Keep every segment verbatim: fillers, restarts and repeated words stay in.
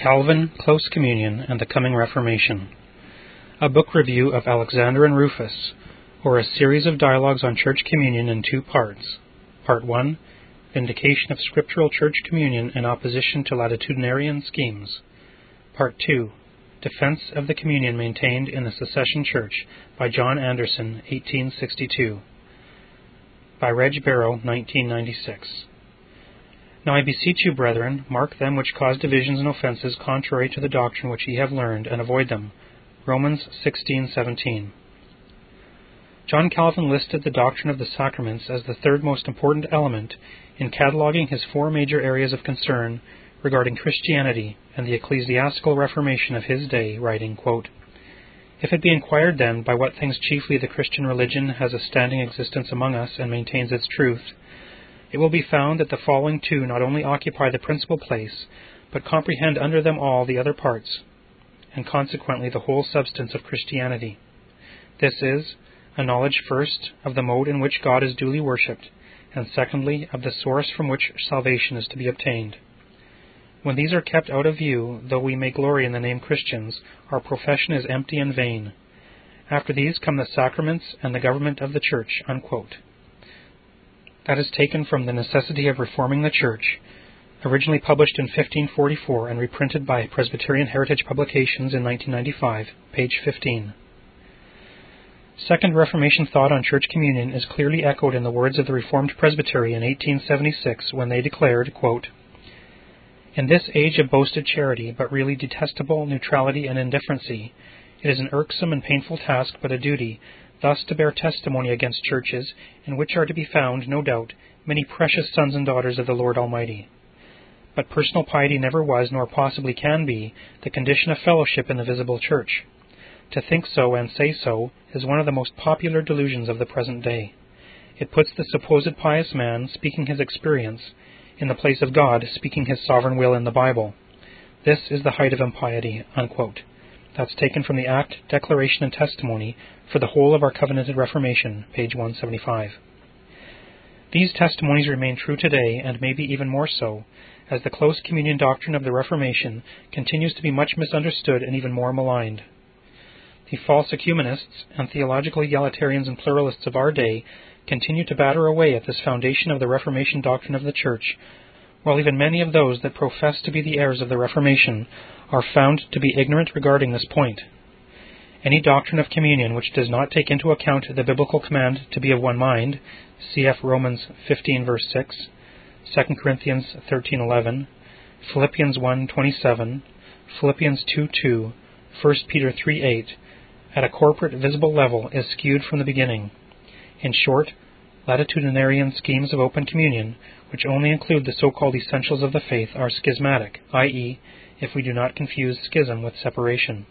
Calvin, Close Communion, and the Coming Reformation. A book review of Alexander and Rufus, or a series of dialogues on church communion in two parts. Part one, Vindication of Scriptural Church Communion in Opposition to Latitudinarian Schemes. Part two, Defense of the Communion Maintained in the Secession Church by John Anderson, eighteen sixty-two. By Reg Barrow, nineteen ninety-six. Now I beseech you, brethren, mark them which cause divisions and offenses contrary to the doctrine which ye have learned, and avoid them. Romans sixteen seventeen. John Calvin listed the doctrine of the sacraments as the third most important element in cataloguing his four major areas of concern regarding Christianity and the ecclesiastical reformation of his day, writing, quote, If it be inquired then by what things chiefly the Christian religion has a standing existence among us and maintains its truth, it will be found that the following two not only occupy the principal place, but comprehend under them all the other parts, and consequently the whole substance of Christianity. This is, a knowledge first of the mode in which God is duly worshipped, and secondly of the source from which salvation is to be obtained. When these are kept out of view, though we may glory in the name Christians, our profession is empty and vain. After these come the sacraments and the government of the Church, unquote. That is taken from The Necessity of Reforming the Church, originally published in fifteen forty-four and reprinted by Presbyterian Heritage Publications in nineteen ninety-five, page fifteen. Second Reformation thought on church communion is clearly echoed in the words of the Reformed Presbytery in eighteen seventy-six when they declared, quote, In this age of boasted charity, but really detestable neutrality and indifferency, it is an irksome and painful task, but a duty, thus to bear testimony against churches, in which are to be found, no doubt, many precious sons and daughters of the Lord Almighty. But personal piety never was, nor possibly can be, the condition of fellowship in the visible church. To think so and say so is one of the most popular delusions of the present day. It puts the supposed pious man, speaking his experience, in the place of God, speaking his sovereign will in the Bible. This is the height of impiety, unquote. That's taken from the Act, Declaration, and Testimony for the whole of our covenanted Reformation, page one seventy-five. These testimonies remain true today, and maybe even more so, as the close communion doctrine of the Reformation continues to be much misunderstood and even more maligned. The false ecumenists and theological egalitarians and pluralists of our day continue to batter away at this foundation of the Reformation doctrine of the Church, while even many of those that profess to be the heirs of the Reformation are found to be ignorant regarding this point. Any doctrine of communion which does not take into account the biblical command to be of one mind, cf. Romans fifteen verse six, Second Corinthians thirteen eleven, Philippians one twenty-seven, Philippians two two, First Peter three eight, at a corporate visible level is skewed from the beginning. In short, latitudinarian schemes of open communion, which only include the so-called essentials of the faith, are schismatic, that is, if we do not confuse schism with separation.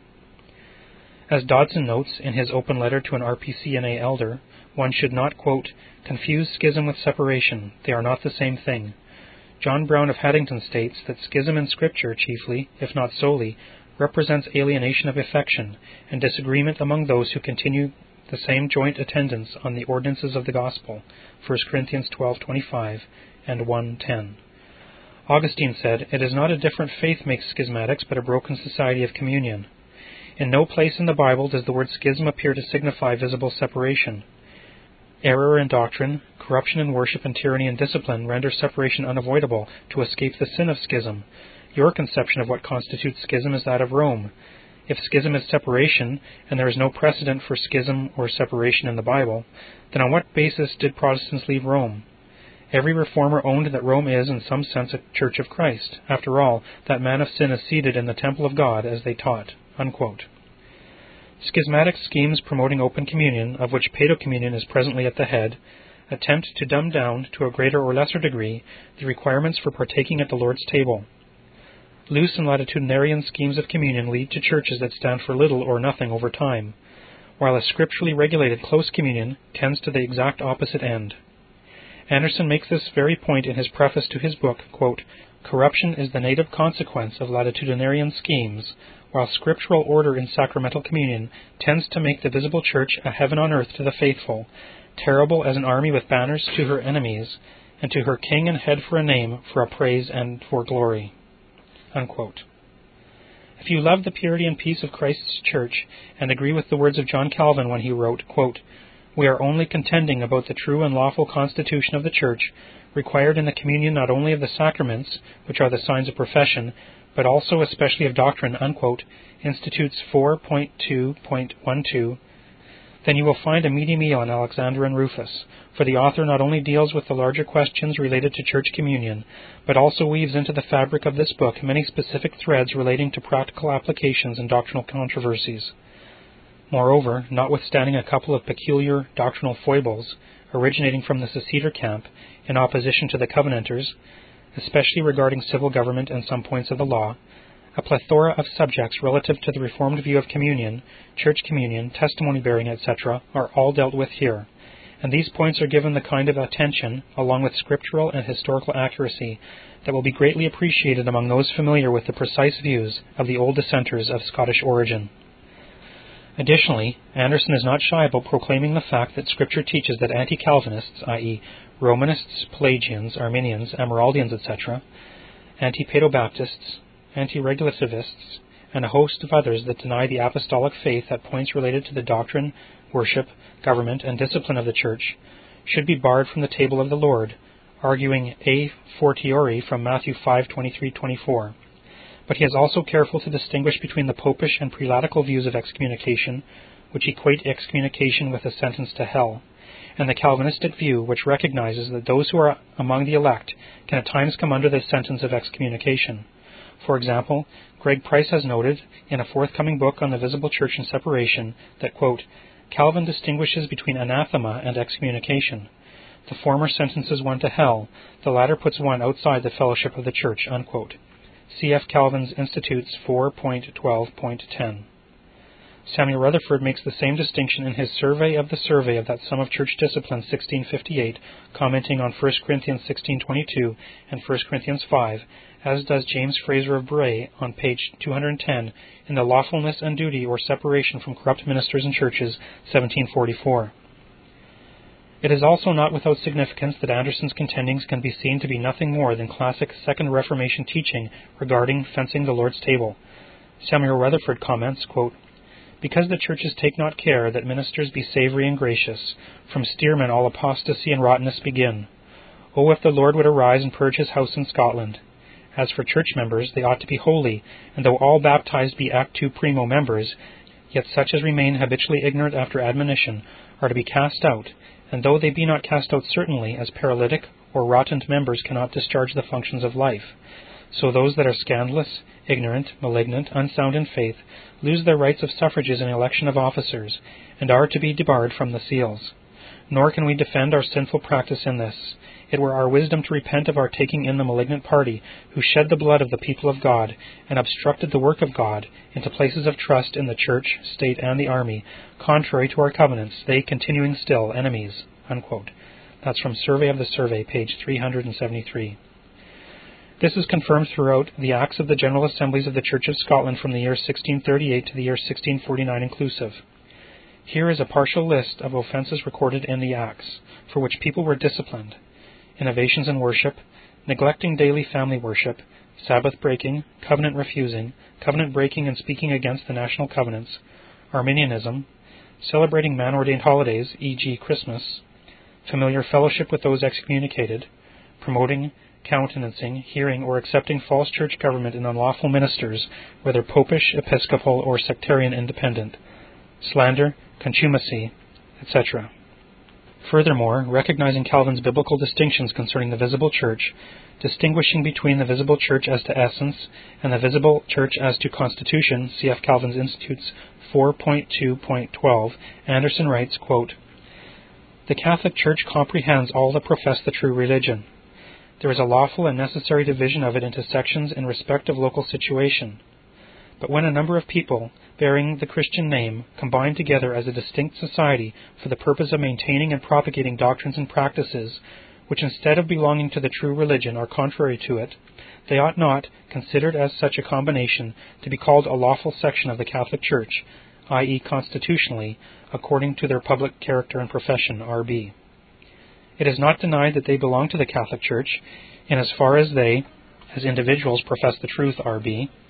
As Dodson notes in his open letter to an R P C N A elder, one should not, quote, confuse schism with separation. They are not the same thing. John Brown of Haddington states that schism in Scripture chiefly, if not solely, represents alienation of affection and disagreement among those who continue the same joint attendance on the ordinances of the gospel, First Corinthians twelve twenty-five and one ten. Augustine said, It is not a different faith makes schismatics, but a broken society of communion. In no place in the Bible does the word schism appear to signify visible separation. Error in doctrine, corruption in worship, and tyranny in discipline render separation unavoidable to escape the sin of schism. Your conception of what constitutes schism is that of Rome. If schism is separation, and there is no precedent for schism or separation in the Bible, then on what basis did Protestants leave Rome? Every reformer owned that Rome is, in some sense, a church of Christ. After all, that man of sin is seated in the temple of God, as they taught, unquote. Schismatic schemes promoting open communion, of which paedocommunion is presently at the head, attempt to dumb down, to a greater or lesser degree, the requirements for partaking at the Lord's table. Loose and latitudinarian schemes of communion lead to churches that stand for little or nothing over time, while a scripturally regulated close communion tends to the exact opposite end. Anderson makes this very point in his preface to his book, quote, Corruption is the native consequence of latitudinarian schemes, while scriptural order in sacramental communion tends to make the visible church a heaven on earth to the faithful, terrible as an army with banners to her enemies, and to her king and head for a name, for a praise, and for glory. Unquote. If you love the purity and peace of Christ's Church, and agree with the words of John Calvin when he wrote, quote, "We are only contending about the true and lawful constitution of the Church, required in the communion not only of the sacraments, which are the signs of profession, but also especially of doctrine," unquote, Institutes four point two point twelve, then you will find a meaty meal in Alexander and Rufus, for the author not only deals with the larger questions related to church communion, but also weaves into the fabric of this book many specific threads relating to practical applications and doctrinal controversies. Moreover, notwithstanding a couple of peculiar doctrinal foibles originating from the Seceder camp in opposition to the Covenanters, especially regarding civil government and some points of the law, a plethora of subjects relative to the Reformed view of communion, church communion, testimony-bearing, et cetera are all dealt with here, and these points are given the kind of attention, along with scriptural and historical accuracy, that will be greatly appreciated among those familiar with the precise views of the old dissenters of Scottish origin. Additionally, Anderson is not shy about proclaiming the fact that Scripture teaches that anti-Calvinists, that is, Romanists, Pelagians, Arminians, Amyraldians, et cetera, anti-Paedobaptists, anti-regulativists, and a host of others that deny the apostolic faith at points related to the doctrine, worship, government, and discipline of the Church, should be barred from the table of the Lord, arguing a fortiori from Matthew five twenty-three to twenty-four. But he is also careful to distinguish between the popish and prelatical views of excommunication, which equate excommunication with a sentence to hell, and the Calvinistic view, which recognizes that those who are among the elect can at times come under the sentence of excommunication. For example, Greg Price has noted in a forthcoming book on the visible church and separation that, quote, "Calvin distinguishes between anathema and excommunication. The former sentences one to hell, the latter puts one outside the fellowship of the church," unquote. C F Calvin's Institutes four point twelve point ten. Samuel Rutherford makes the same distinction in his Survey of the Survey of that Sum of Church Discipline sixteen fifty-eight, commenting on First Corinthians sixteen twenty-two and First Corinthians five, as does James Fraser of Bray on page two hundred ten in The Lawfulness and Duty or Separation from Corrupt Ministers and Churches, seventeen forty-four. It is also not without significance that Anderson's contendings can be seen to be nothing more than classic Second Reformation teaching regarding fencing the Lord's table. Samuel Rutherford comments, quote, "Because the churches take not care that ministers be savory and gracious, from steermen all apostasy and rottenness begin. Oh, if the Lord would arise and purge his house in Scotland. As for church members, they ought to be holy, and though all baptized be actu primo members, yet such as remain habitually ignorant after admonition are to be cast out, and though they be not cast out certainly, as paralytic or rottent members cannot discharge the functions of life, so those that are scandalous, ignorant, malignant, unsound in faith, lose their rights of suffrages in election of officers, and are to be debarred from the seals. Nor can we defend our sinful practice in this. It were our wisdom to repent of our taking in the malignant party, who shed the blood of the people of God, and obstructed the work of God, into places of trust in the church, state, and the army, contrary to our covenants, they continuing still enemies," unquote. That's from Survey of the Survey, page three hundred seventy-three. This is confirmed throughout the Acts of the General Assemblies of the Church of Scotland from the year sixteen thirty-eight to the year sixteen forty-nine inclusive. Here is a partial list of offences recorded in the Acts, for which people were disciplined: innovations in worship, neglecting daily family worship, Sabbath breaking, covenant refusing, covenant breaking and speaking against the national covenants, Arminianism, celebrating man-ordained holidays, for example Christmas, familiar fellowship with those excommunicated, promoting, countenancing, hearing, or accepting false church government and unlawful ministers, whether popish, episcopal, or sectarian independent, slander, contumacy, et cetera. Furthermore, recognizing Calvin's biblical distinctions concerning the visible church, distinguishing between the visible church as to essence and the visible church as to constitution, C F Calvin's Institutes four point two point twelve, Anderson writes, quote, "The Catholic Church comprehends all that profess the true religion. There is a lawful and necessary division of it into sections in respect of local situation. But when a number of people, bearing the Christian name, combine together as a distinct society for the purpose of maintaining and propagating doctrines and practices, which instead of belonging to the true religion are contrary to it, they ought not, considered as such a combination, to be called a lawful section of the Catholic Church, that is constitutionally, according to their public character and profession, R B It is not denied that they belong to the Catholic Church, in as far as they, as individuals, profess the truth, R B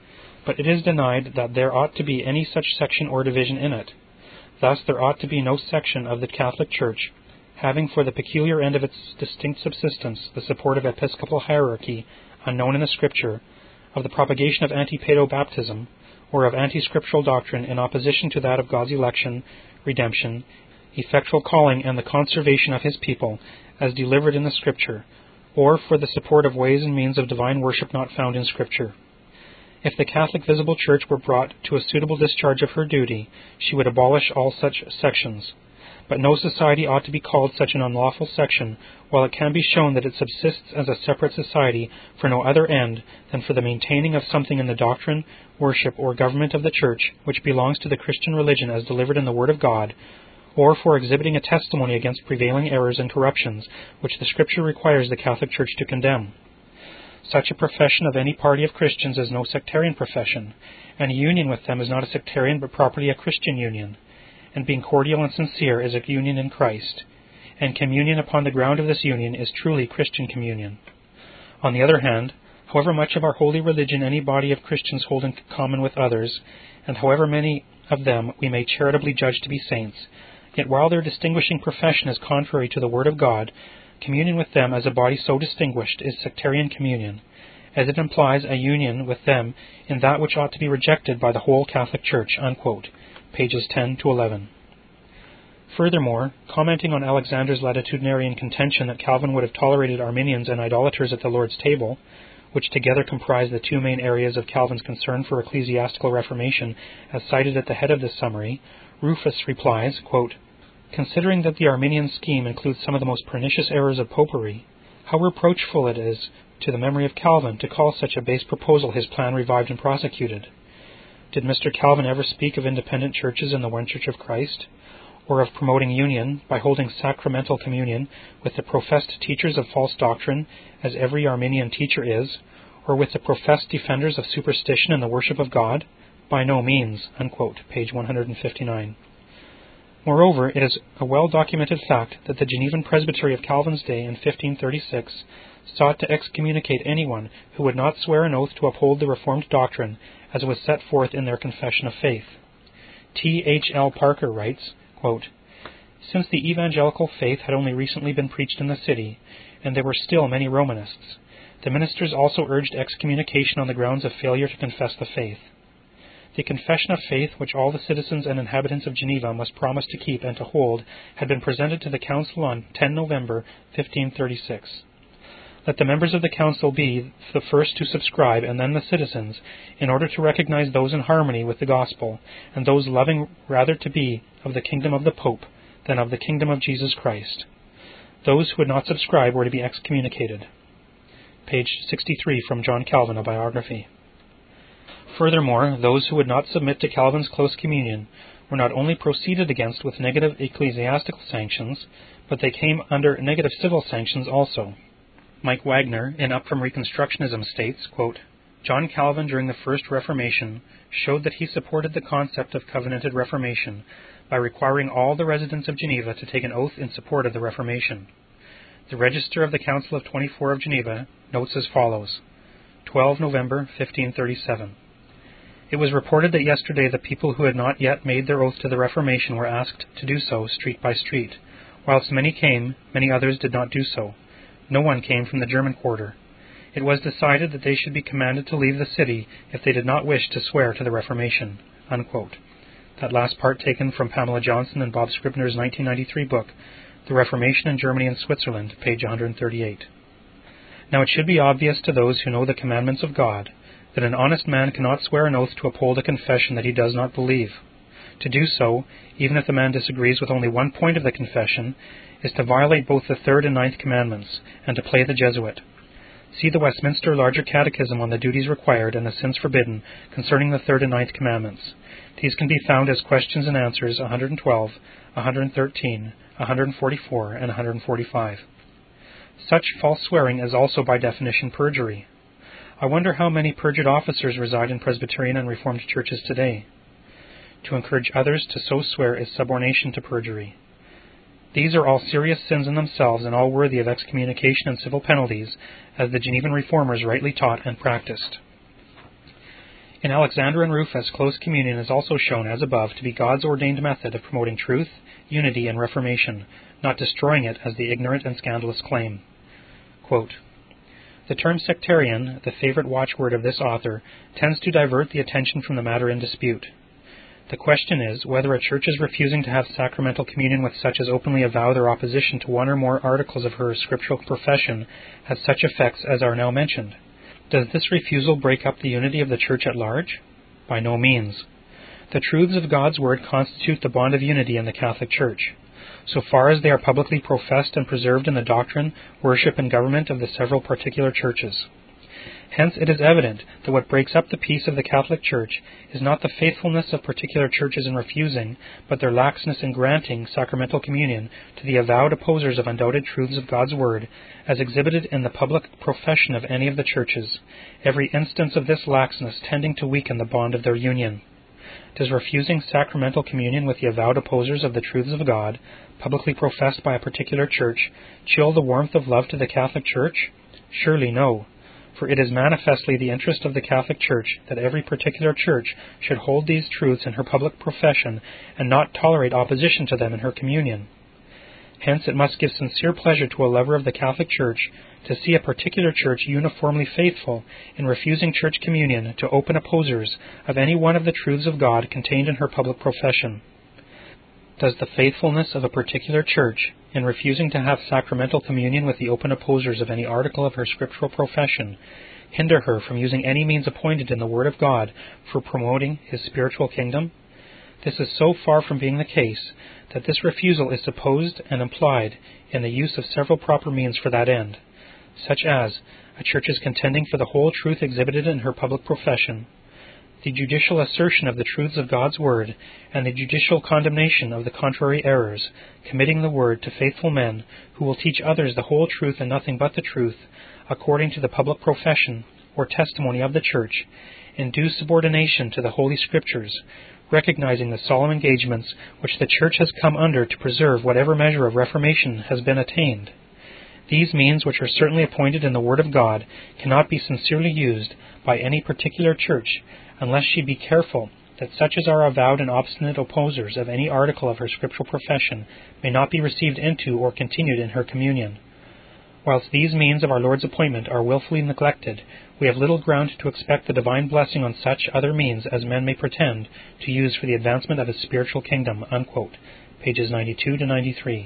but it is denied that there ought to be any such section or division in it. Thus there ought to be no section of the Catholic Church, having for the peculiar end of its distinct subsistence the support of episcopal hierarchy unknown in the Scripture, of the propagation of anti-paedo baptism, or of anti-scriptural doctrine in opposition to that of God's election, redemption, effectual calling, and the conservation of his people, as delivered in the Scripture, or for the support of ways and means of divine worship not found in Scripture. If the Catholic visible Church were brought to a suitable discharge of her duty, she would abolish all such sections. But no society ought to be called such an unlawful section, while it can be shown that it subsists as a separate society for no other end than for the maintaining of something in the doctrine, worship, or government of the Church, which belongs to the Christian religion as delivered in the Word of God, or for exhibiting a testimony against prevailing errors and corruptions, which the Scripture requires the Catholic Church to condemn. Such a profession of any party of Christians is no sectarian profession, and a union with them is not a sectarian but properly a Christian union, and being cordial and sincere is a union in Christ, and communion upon the ground of this union is truly Christian communion. On the other hand, however much of our holy religion any body of Christians hold in common with others, and however many of them we may charitably judge to be saints, yet while their distinguishing profession is contrary to the Word of God, communion with them as a body so distinguished is sectarian communion, as it implies a union with them in that which ought to be rejected by the whole Catholic Church, unquote, pages ten to eleven. Furthermore, commenting on Alexander's latitudinarian contention that Calvin would have tolerated Arminians and idolaters at the Lord's table, which together comprise the two main areas of Calvin's concern for ecclesiastical reformation as cited at the head of this summary, Rufus replies, quote, "Considering that the Arminian scheme includes some of the most pernicious errors of popery, how reproachful it is to the memory of Calvin to call such a base proposal his plan revived and prosecuted. Did Mister Calvin ever speak of independent churches in the one Church of Christ, or of promoting union by holding sacramental communion with the professed teachers of false doctrine, as every Arminian teacher is, or with the professed defenders of superstition and the worship of God? By no means," unquote, page one hundred fifty-nine. Moreover, it is a well-documented fact that the Genevan Presbytery of Calvin's day in fifteen thirty-six sought to excommunicate anyone who would not swear an oath to uphold the Reformed doctrine as was set forth in their Confession of Faith. T H L Parker writes, quote, "Since the evangelical faith had only recently been preached in the city, and there were still many Romanists, the ministers also urged excommunication on the grounds of failure to confess the faith. The Confession of Faith, which all the citizens and inhabitants of Geneva must promise to keep and to hold, had been presented to the Council on the tenth of November, fifteen thirty-six. Let the members of the Council be the first to subscribe, and then the citizens, in order to recognize those in harmony with the Gospel, and those loving rather to be of the kingdom of the Pope than of the kingdom of Jesus Christ. Those who would not subscribe were to be excommunicated." Page sixty-three from John Calvin, a biography. Furthermore, those who would not submit to Calvin's close communion were not only proceeded against with negative ecclesiastical sanctions, but they came under negative civil sanctions also. Mike Wagner, in Up from Reconstructionism, states, quote, "John Calvin during the First Reformation showed that he supported the concept of covenanted reformation by requiring all the residents of Geneva to take an oath in support of the Reformation. The Register of the Council of twenty-four of Geneva notes as follows, the twelfth of November, fifteen thirty-seven. It was reported that yesterday the people who had not yet made their oath to the Reformation were asked to do so street by street. Whilst many came, many others did not do so. No one came from the German quarter. It was decided that they should be commanded to leave the city if they did not wish to swear to the Reformation." Unquote. That last part taken from Pamela Johnson and Bob Scribner's nineteen ninety-three book, The Reformation in Germany and Switzerland, page one hundred thirty-eight. Now it should be obvious to those who know the commandments of God that an honest man cannot swear an oath to uphold a confession that he does not believe. To do so, even if the man disagrees with only one point of the confession, is to violate both the third and ninth commandments, and to play the Jesuit. See the Westminster Larger Catechism on the duties required and the sins forbidden concerning the third and ninth commandments. These can be found as questions and answers one hundred twelve, one hundred thirteen, one hundred forty-four, and one hundred forty-five. Such false swearing is also by definition perjury. I wonder how many perjured officers reside in Presbyterian and Reformed churches today. To encourage others to so swear is subornation to perjury. These are all serious sins in themselves and all worthy of excommunication and civil penalties, as the Genevan Reformers rightly taught and practiced. In Alexander and Rufus, close communion is also shown as above to be God's ordained method of promoting truth, unity, and reformation, not destroying it as the ignorant and scandalous claim. Quote, the term sectarian, the favorite watchword of this author, tends to divert the attention from the matter in dispute. The question is whether a church is refusing to have sacramental communion with such as openly avow their opposition to one or more articles of her scriptural profession has such effects as are now mentioned. Does this refusal break up the unity of the church at large? By no means. The truths of God's Word constitute the bond of unity in the Catholic Church, so far as they are publicly professed and preserved in the doctrine, worship, and government of the several particular churches. Hence it is evident that what breaks up the peace of the Catholic Church is not the faithfulness of particular churches in refusing, but their laxness in granting sacramental communion to the avowed opposers of undoubted truths of God's Word, as exhibited in the public profession of any of the churches, every instance of this laxness tending to weaken the bond of their union. Does refusing sacramental communion with the avowed opposers of the truths of God, publicly professed by a particular church, chill the warmth of love to the Catholic Church? Surely no. For it is manifestly the interest of the Catholic Church that every particular church should hold these truths in her public profession and not tolerate opposition to them in her communion. Hence it must give sincere pleasure to a lover of the Catholic Church to see a particular church uniformly faithful in refusing church communion to open opposers of any one of the truths of God contained in her public profession. Does the faithfulness of a particular church in refusing to have sacramental communion with the open opposers of any article of her scriptural profession hinder her from using any means appointed in the Word of God for promoting His spiritual kingdom? This is so far from being the case that this refusal is supposed and implied in the use of several proper means for that end, such as a church's contending for the whole truth exhibited in her public profession, the judicial assertion of the truths of God's Word, and the judicial condemnation of the contrary errors, committing the Word to faithful men who will teach others the whole truth and nothing but the truth, according to the public profession or testimony of the Church, in due subordination to the Holy Scriptures, recognizing the solemn engagements which the Church has come under to preserve whatever measure of reformation has been attained. These means, which are certainly appointed in the Word of God, cannot be sincerely used by any particular church, unless she be careful that such as are avowed and obstinate opposers of any article of her scriptural profession may not be received into or continued in her communion. Whilst these means of our Lord's appointment are wilfully neglected, we have little ground to expect the divine blessing on such other means as men may pretend to use for the advancement of His spiritual kingdom." Unquote. Pages ninety-two to ninety-three.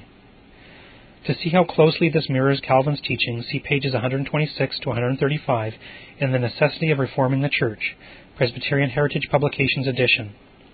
To see how closely this mirrors Calvin's teaching, see pages one twenty-six to one thirty-five in The Necessity of Reforming the Church, Presbyterian Heritage Publications edition.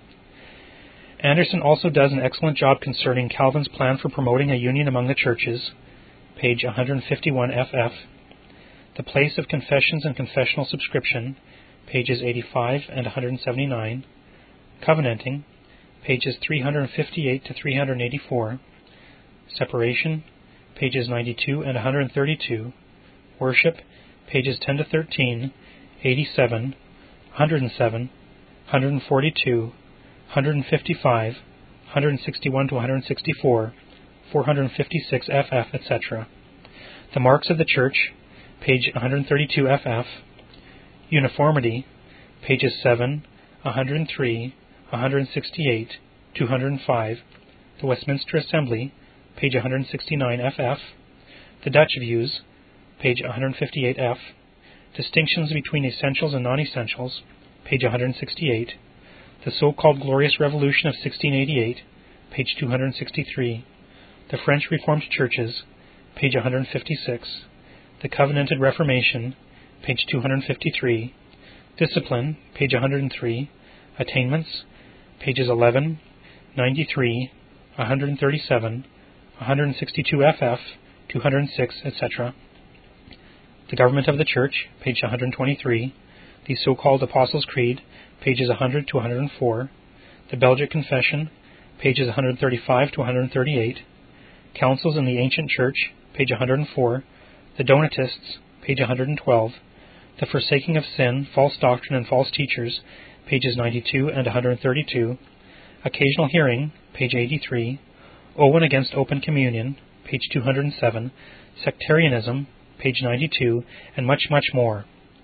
Anderson also does an excellent job concerning Calvin's plan for promoting a union among the churches, page one fifty-one F F, The Place of Confessions and Confessional Subscription, pages eighty-five and one seventy-nine, Covenanting, pages three fifty-eight to three eighty-four, Separation, pages ninety-two and one thirty-two, Worship, pages ten to thirteen, eighty-seven, one oh seven, one forty-two, one fifty-five, one sixty-one to one sixty-four, four fifty-six F F, et cetera. The Marks of the Church, page one thirty-two F F. Uniformity, pages seven, one oh three, one sixty-eight, two oh five. The Westminster Assembly, page one sixty-nine F F. The Dutch Views, page one fifty-eight F. Distinctions between Essentials and Non-Essentials, page one sixty-eight. The So-Called Glorious Revolution of sixteen eighty-eight, page two sixty-three. The French Reformed Churches, page one fifty-six. The Covenanted Reformation, page two fifty-three. Discipline, page one oh three. Attainments, pages eleven, ninety-three, one thirty-seven, one sixty-two F F, two oh six, et cetera. The Government of the Church, page one twenty-three. The So-Called Apostles' Creed, pages one hundred to one oh four. The Belgic Confession, pages one thirty-five to one thirty-eight. Councils in the Ancient Church, page one oh four. The Donatists, page one twelve. The Forsaking of Sin, False Doctrine, and False Teachers, pages ninety-two and one thirty-two. Occasional Hearing, page eighty-three. Owen Against Open Communion, page two oh seven. Sectarianism, page ninety-two, and much, much more.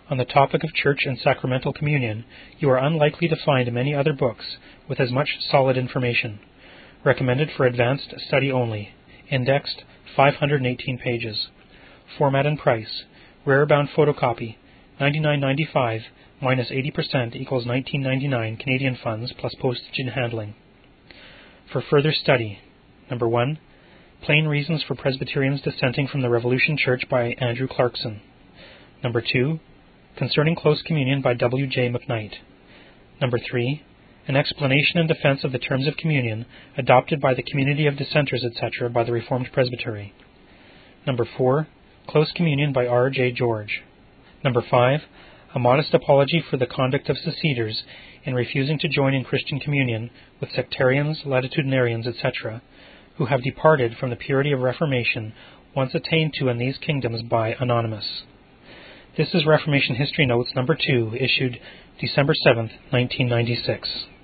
On the topic of church and sacramental communion, you are unlikely to find many other books with as much solid information. Recommended for advanced study only. Indexed, five hundred eighteen pages. Format and price. Rare-bound photocopy, ninety-nine ninety-five minus eighty percent equals nineteen ninety-nine Canadian funds plus postage and handling. For further study, number one, Plain Reasons for Presbyterians Dissenting from the Revolution Church by Andrew Clarkson. Number two, Concerning Close Communion by W J McKnight. Number three, An Explanation and Defense of the Terms of Communion adopted by the Community of Dissenters, et cetera by the Reformed Presbytery. Number four, Close Communion by R J George. Number five, A Modest Apology for the Conduct of Seceders in Refusing to Join in Christian Communion with Sectarians, Latitudinarians, et cetera, who have departed from the purity of Reformation once attained to in these kingdoms by Anonymous. This is Reformation History Notes number two, issued December seventh, nineteen ninety-six.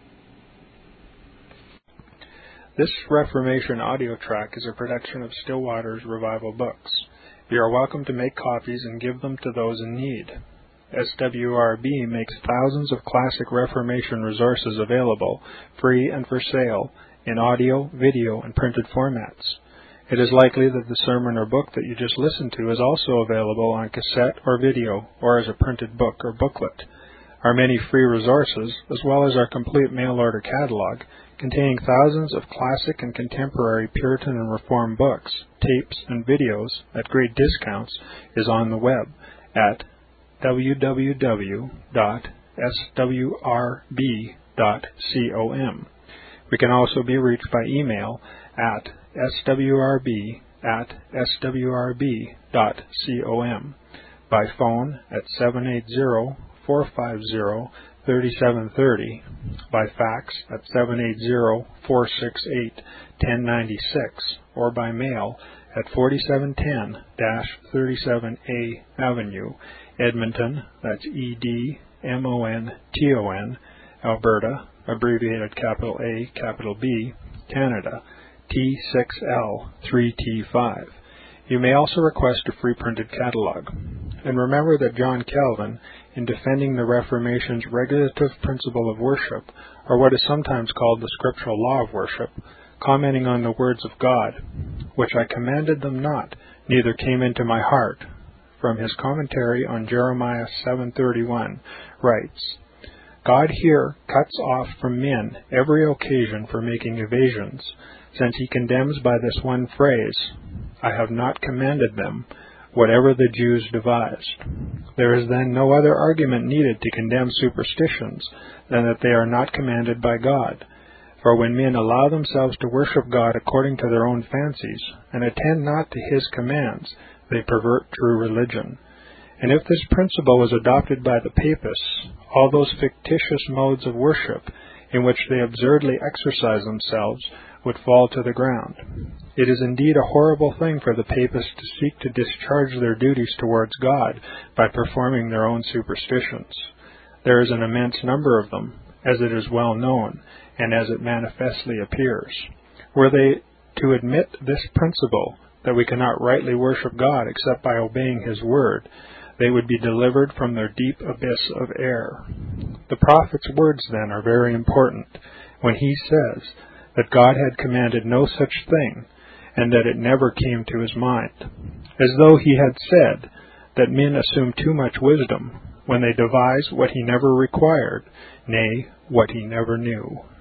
This Reformation audio track is a production of Stillwater's Revival Books. You are welcome to make copies and give them to those in need. S W R B makes thousands of classic Reformation resources available, free and for sale, in audio, video, and printed formats. It is likely that the sermon or book that you just listened to is also available on cassette or video, or as a printed book or booklet. Our many free resources, as well as our complete mail-order catalog, containing thousands of classic and contemporary Puritan and Reformed books, tapes, and videos at great discounts, is on the web at w w w dot s w r b dot com. We can also be reached by email at s w r b at s w r b dot com, by phone at seven eight zero, four five zero, three seven three zero, by fax at seven eight zero, four six eight, one zero nine six, or by mail at forty-seven ten thirty-seven A Avenue, Edmonton, that's E D M O N T O N, Alberta, abbreviated capital A, capital B, Canada, T six L three T five. You may also request a free printed catalog. And remember that John Calvin, in defending the Reformation's regulative principle of worship, or what is sometimes called the scriptural law of worship, commenting on the words of God, which I commanded them not, neither came into my heart, from his commentary on Jeremiah seven thirty-one, writes, God here cuts off from men every occasion for making evasions, since he condemns by this one phrase, I have not commanded them, whatever the Jews devised. There is then no other argument needed to condemn superstitions than that they are not commanded by God. For when men allow themselves to worship God according to their own fancies, and attend not to his commands, they pervert true religion. And if this principle was adopted by the papists, all those fictitious modes of worship in which they absurdly exercise themselves would fall to the ground. It is indeed a horrible thing for the papists to seek to discharge their duties towards God by performing their own superstitions. There is an immense number of them, as it is well known, and as it manifestly appears. Were they to admit this principle, that we cannot rightly worship God except by obeying his word, they would be delivered from their deep abyss of error. The prophet's words, then, are very important, when he says that God had commanded no such thing, and that it never came to his mind, as though he had said that men assume too much wisdom when they devise what he never required, nay, what he never knew.